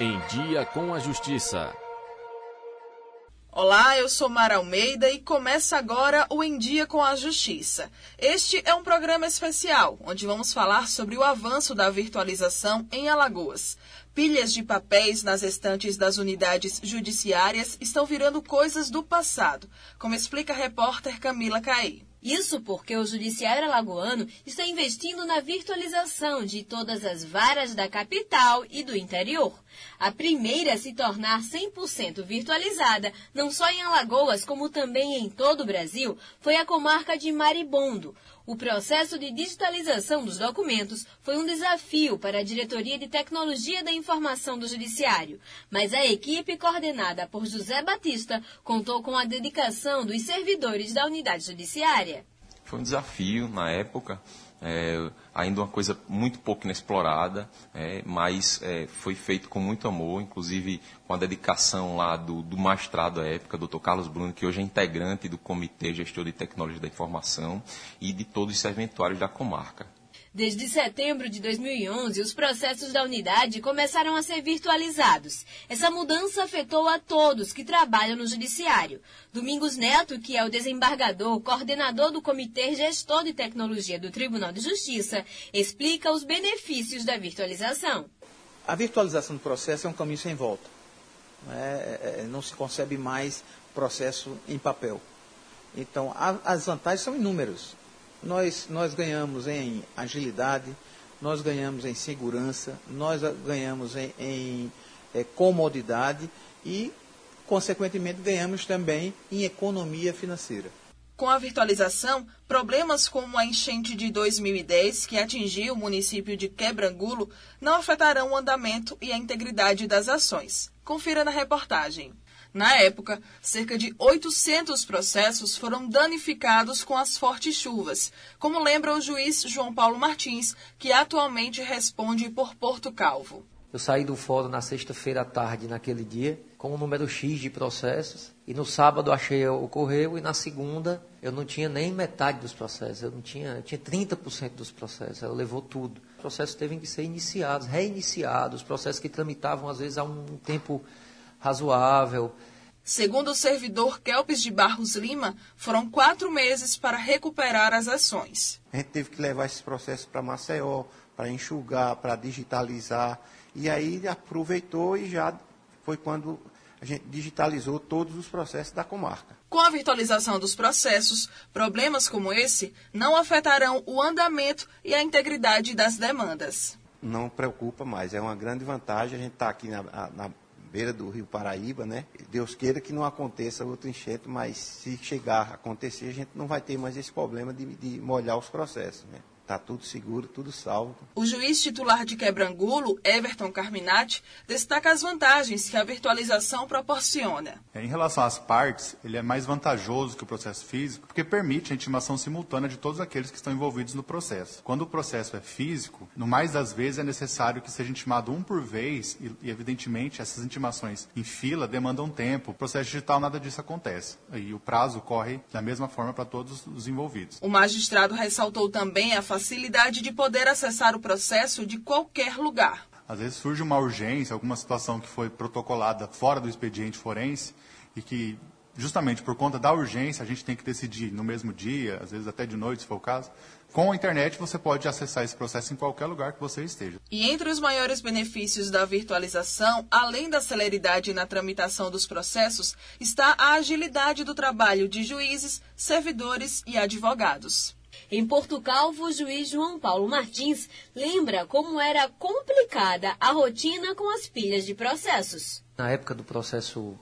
Em Dia com a Justiça. Olá, eu sou Mara Almeida e começa agora o Em Dia com a Justiça. Este é um programa especial, onde vamos falar sobre o avanço da virtualização em Alagoas. Pilhas de papéis nas estantes das unidades judiciárias estão virando coisas do passado, como explica a repórter Camila Caí. Isso porque o Judiciário Alagoano está investindo na virtualização de todas as varas da capital e do interior. A primeira a se tornar 100% virtualizada, não só em Alagoas, como também em todo o Brasil, foi a comarca de Maribondo. O processo de digitalização dos documentos foi um desafio para a Diretoria de Tecnologia da Informação do Judiciário, mas a equipe coordenada por José Batista contou com a dedicação dos servidores da unidade judiciária. Foi um desafio na época, ainda uma coisa muito pouco inexplorada, mas foi feito com muito amor, inclusive com a dedicação lá do magistrado à época, Dr. Carlos Bruno, que hoje é integrante do Comitê Gestor de Tecnologia da Informação e de todos os serventuários da comarca. Desde setembro de 2011, os processos da unidade começaram a ser virtualizados. Essa mudança afetou a todos que trabalham no Judiciário. Domingos Neto, que é o desembargador, coordenador do Comitê Gestor de Tecnologia do Tribunal de Justiça, explica os benefícios da virtualização. A virtualização do processo é um caminho sem volta. Não se concebe mais processo em papel. Então, as vantagens são inúmeras. Nós ganhamos em agilidade, nós ganhamos em segurança, nós ganhamos em comodidade e, consequentemente, ganhamos também em economia financeira. Com a virtualização, problemas como a enchente de 2010, que atingiu o município de Quebrangulo, não afetarão o andamento e a integridade das ações. Confira na reportagem. Na época, cerca de 800 processos foram danificados com as fortes chuvas, como lembra o juiz João Paulo Martins, que atualmente responde por Porto Calvo. Eu saí do fórum na sexta-feira à tarde, naquele dia, com um número X de processos, e no sábado achei o correio, e na segunda eu não tinha nem metade dos processos, eu tinha 30% dos processos, ela levou tudo. Os processos teve que ser iniciados, reiniciados, processos que tramitavam às vezes há um tempo razoável. Segundo o servidor Kelpis de Barros Lima, foram 4 meses para recuperar as ações. A gente teve que levar esses processos para Maceió, para enxugar, para digitalizar, e aí aproveitou e já foi quando a gente digitalizou todos os processos da comarca. Com a virtualização dos processos, problemas como esse não afetarão o andamento e a integridade das demandas. Não preocupa mais, é uma grande vantagem, a gente está aqui na beira do Rio Paraíba, né? Deus queira que não aconteça outro enchente, mas se chegar a acontecer, a gente não vai ter mais esse problema de molhar os processos, né? Está tudo seguro, tudo salvo. O juiz titular de Quebrangulo, Everton Carminati, destaca as vantagens que a virtualização proporciona. Em relação às partes, ele é mais vantajoso que o processo físico, porque permite a intimação simultânea de todos aqueles que estão envolvidos no processo. Quando o processo é físico, no mais das vezes é necessário que seja intimado um por vez, e evidentemente essas intimações em fila demandam tempo. O processo digital, nada disso acontece. E o prazo corre da mesma forma para todos os envolvidos. O magistrado ressaltou também a facilidade de poder acessar o processo de qualquer lugar. Às vezes surge uma urgência, alguma situação que foi protocolada fora do expediente forense e que, justamente por conta da urgência, a gente tem que decidir no mesmo dia, às vezes até de noite, se for o caso. Com a internet, você pode acessar esse processo em qualquer lugar que você esteja. E entre os maiores benefícios da virtualização, além da celeridade na tramitação dos processos, está a agilidade do trabalho de juízes, servidores e advogados. Em Porto Calvo, o juiz João Paulo Martins lembra como era complicada a rotina com as pilhas de processos. Na época do processo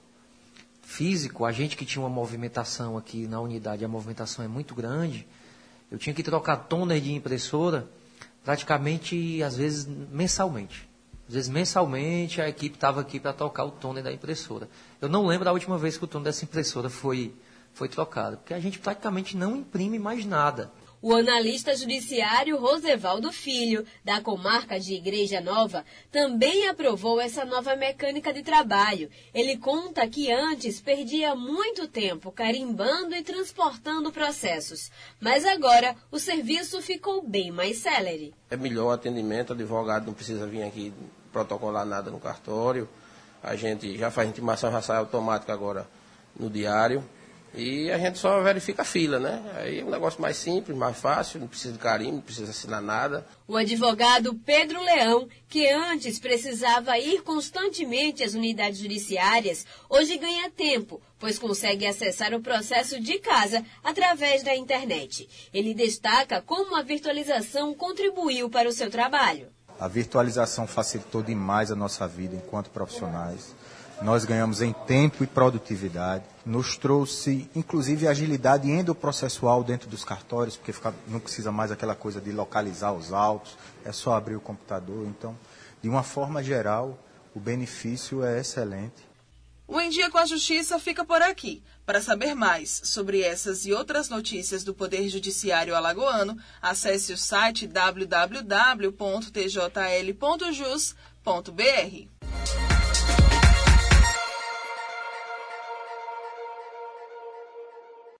físico, a gente que tinha uma movimentação aqui na unidade, a movimentação é muito grande, eu tinha que trocar toner de impressora praticamente, às vezes, mensalmente. Às vezes, mensalmente, a equipe estava aqui para trocar o toner da impressora. Eu não lembro da última vez que o toner dessa impressora foi trocado, porque a gente praticamente não imprime mais nada. O analista judiciário Rosevaldo Filho, da comarca de Igreja Nova, também aprovou essa nova mecânica de trabalho. Ele conta que antes perdia muito tempo carimbando e transportando processos, mas agora o serviço ficou bem mais célere. É melhor o atendimento, o advogado não precisa vir aqui protocolar nada no cartório, a gente já faz intimação, já sai automática agora no diário. E a gente só verifica a fila, né? Aí é um negócio mais simples, mais fácil, não precisa de carimbo, não precisa assinar nada. O advogado Pedro Leão, que antes precisava ir constantemente às unidades judiciárias, hoje ganha tempo, pois consegue acessar o processo de casa através da internet. Ele destaca como a virtualização contribuiu para o seu trabalho. A virtualização facilitou demais a nossa vida enquanto profissionais. Nós ganhamos em tempo e produtividade, nos trouxe inclusive agilidade endoprocessual dentro dos cartórios, porque não precisa mais aquela coisa de localizar os autos, é só abrir o computador. Então, de uma forma geral, o benefício é excelente. O Em Dia com a Justiça fica por aqui. Para saber mais sobre essas e outras notícias do Poder Judiciário alagoano, acesse o site www.tjl.jus.br.